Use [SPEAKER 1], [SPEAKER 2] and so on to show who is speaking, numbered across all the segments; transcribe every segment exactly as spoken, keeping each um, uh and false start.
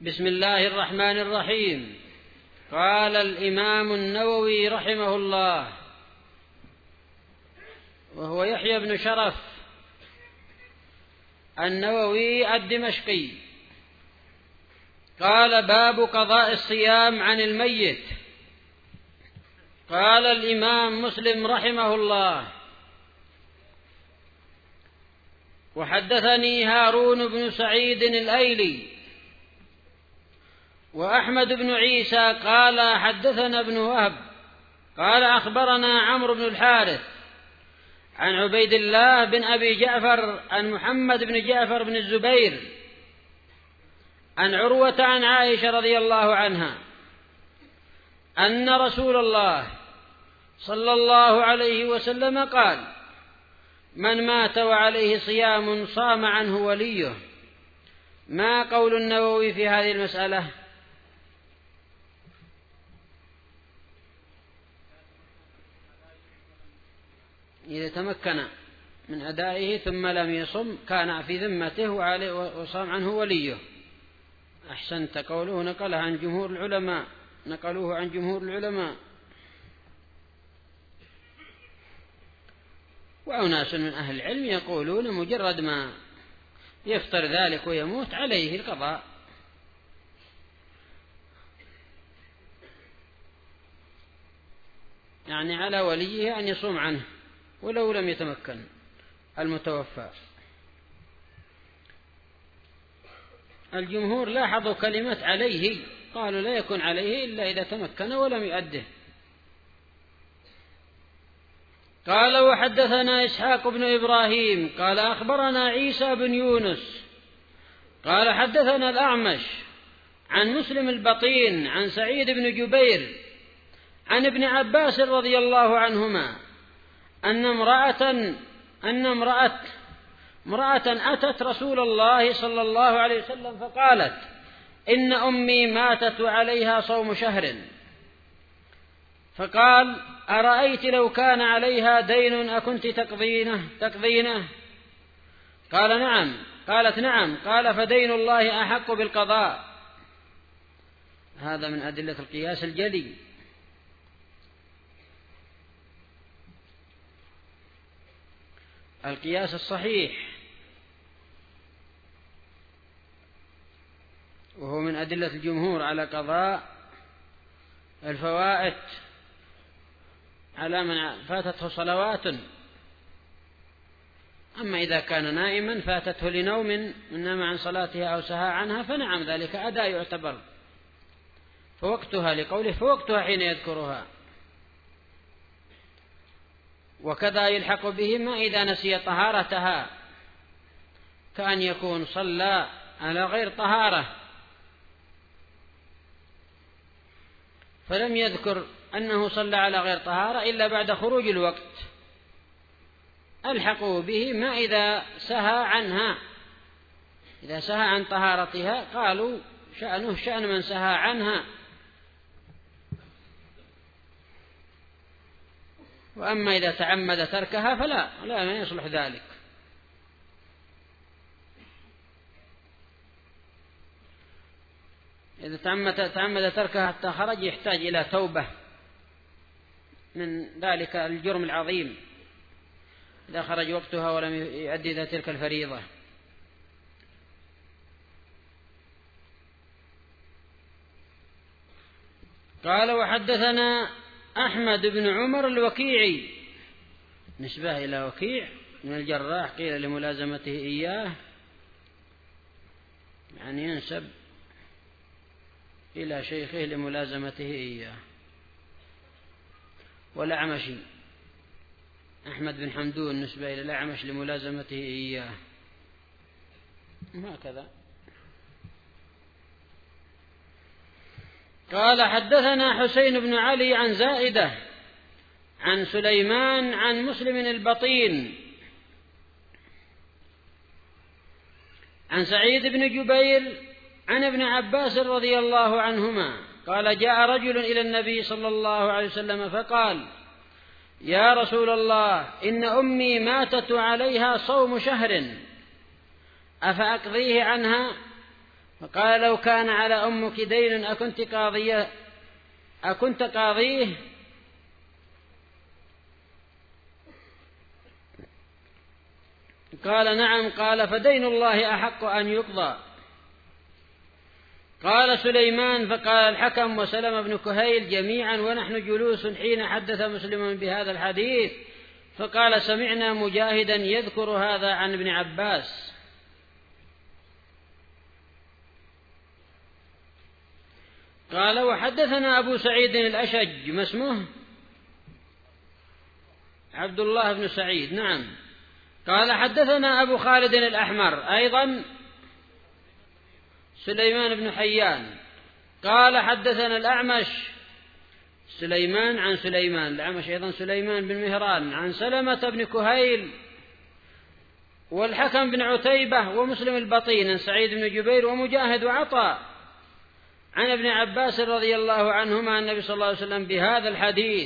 [SPEAKER 1] بسم الله الرحمن الرحيم. قال الإمام النووي رحمه الله، وهو يحيى بن شرف النووي الدمشقي، قال: باب قضاء الصيام عن الميت. قال الإمام مسلم رحمه الله: وحدثني هارون بن سعيد الأيلي وأحمد بن عيسى قال حدثنا ابن وهب قال أخبرنا عمرو بن الحارث عن عبيد الله بن أبي جعفر عن محمد بن جعفر بن الزبير عن عروة عن عائشة رضي الله عنها أن رسول الله صلى الله عليه وسلم قال: من مات وعليه صيام صام عنه وليه. ما قول النووي في هذه المسألة؟ إذا تمكن من أدائه ثم لم يصم كان في ذمته وصام عنه وليه. أحسنت. قوله نقله عن جمهور العلماء، نقلوه عن جمهور العلماء. وأناس من أهل العلم يقولون مجرد ما يفطر ذلك ويموت عليه القضاء. يعني على وليه أن يصوم عنه ولو لم يتمكن المتوفى. الجمهور لاحظوا كلمة عليه، قالوا لا يكون عليه إلا إذا تمكن ولم يؤده. قال: وحدثنا إسحاق بن إبراهيم قال أخبرنا عيسى بن يونس قال حدثنا الأعمش عن مسلم البطين عن سعيد بن جبير عن ابن عباس رضي الله عنهما أن امرأة أن امرأة امرأة أتت رسول الله صلى الله عليه وسلم فقالت: إن أمي ماتت عليها صوم شهر. فقال: أرأيت لو كان عليها دين أكنت تقضينه تقضينه؟ قال: نعم. قالت: نعم. قال: فدين الله أحق بالقضاء. هذا من أدلة القياس الجلي. القياس الصحيح، وهو من أدلة الجمهور على قضاء الفوائت على من فاتته صلوات. أما إذا كان نائما فاتته لنوم نام عن صلاتها أو سهى عنها فنعم، ذلك أداء يعتبر فوقتها، لقوله فوقتها حين يذكرها. وكذا يلحق بهما إذا نسي طهارتها، كأن يكون صلى على غير طهارة فلم يذكر أنه صلى على غير طهارة إلا بعد خروج الوقت، ألحقوا به ما إذا سهى عنها. إذا سهى عن طهارتها قالوا شأنه شأن من سهى عنها. وأما إذا تعمد تركها فلا لا ما يصلح ذلك. إذا تعمد, تعمد تركها حتى خرج يحتاج إلى توبة من ذلك الجرم العظيم إذا خرج وقتها ولم يؤدي تلك الفريضة. قال: وحدثنا أحمد بن عمر الوكيعي، نسبة إلى وكيع من الجراح، قيل لملازمته إياه، يعني ينسب إلى شيخه لملازمته إياه. والأعمشي أحمد بن حمدون نسبة إلى الأعمش لملازمته إياه، هكذا. قال: حدثنا حسين بن علي عن زائدة عن سليمان عن مسلم البطين عن سعيد بن جبير عن ابن عباس رضي الله عنهما قال: جاء رجل إلى النبي صلى الله عليه وسلم فقال: يا رسول الله، إن أمي ماتت عليها صوم شهر أفأقضيه عنها؟ فقال لو كان على أمك دين أكنت قاضية أكنت قاضيه؟ قال نعم. قال فدين الله أحق أن يقضى. قال سليمان فقال الحكم وسلم بن كهيل جميعا ونحن جلوس حين حدث مسلم بهذا الحديث، فقال سمعنا مجاهدا يذكر هذا عن ابن عباس. قال وحدثنا أبو سعيد الأشج، ما اسمه؟ عبد الله بن سعيد، نعم. قال حدثنا أبو خالد الأحمر أيضا سليمان بن حيان. قال حدثنا الأعمش سليمان عن سليمان، الأعمش أيضا سليمان بن مهران عن سلمة بن كهيل والحكم بن عتيبة ومسلم البطين عن سعيد بن جبير ومجاهد وعطاء عن ابن عباس رضي الله عنهما عن النبي صلى الله عليه وسلم بهذا الحديث.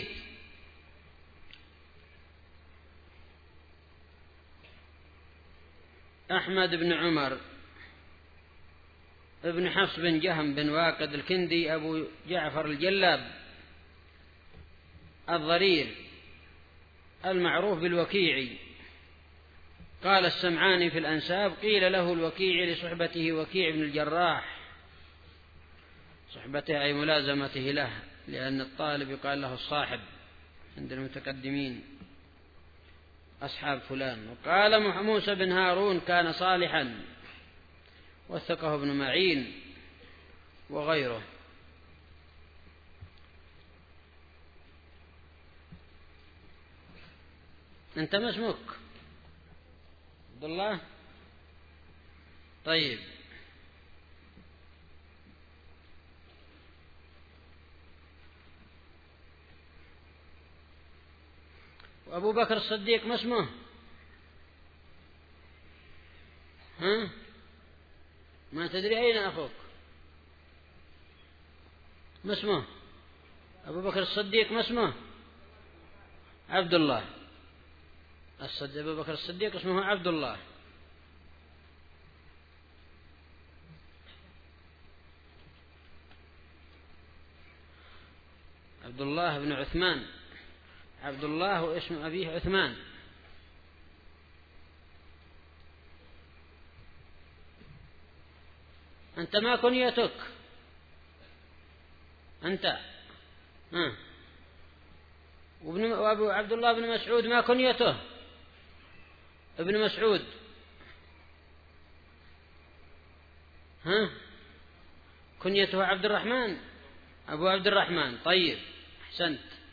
[SPEAKER 1] أحمد بن عمر ابن حفص بن جهم بن واقد الكندي أبو جعفر الجلاب الضرير المعروف بالوكيعي. قال السمعاني في الأنساب قيل له الوكيعي لصحبته وكيع بن الجراح، صحبته أي ملازمته له، لأن الطالب يقال له الصاحب عند المتقدمين أصحاب فلان. وقال موسى بن هارون كان صالحا، وثقه ابن معين وغيره. أنت ما اسمك؟ عبد الله؟ طيب. وأبو بكر الصديق ما اسمه؟ ها؟ ما تدري أين أخوك؟ ما اسمه؟ أبو بكر الصديق ما اسمه؟ عبد الله. الصديق أبو بكر الصديق اسمه عبد الله. عبد الله بن عثمان، عبد الله واسم أبيه عثمان. أنت ما كنيتك؟ أنت ها؟ وابو عبد الله بن مسعود ما كنيته؟ ابن مسعود ها؟ كنيته عبد الرحمن، أبو عبد الرحمن. طيب أحسنت.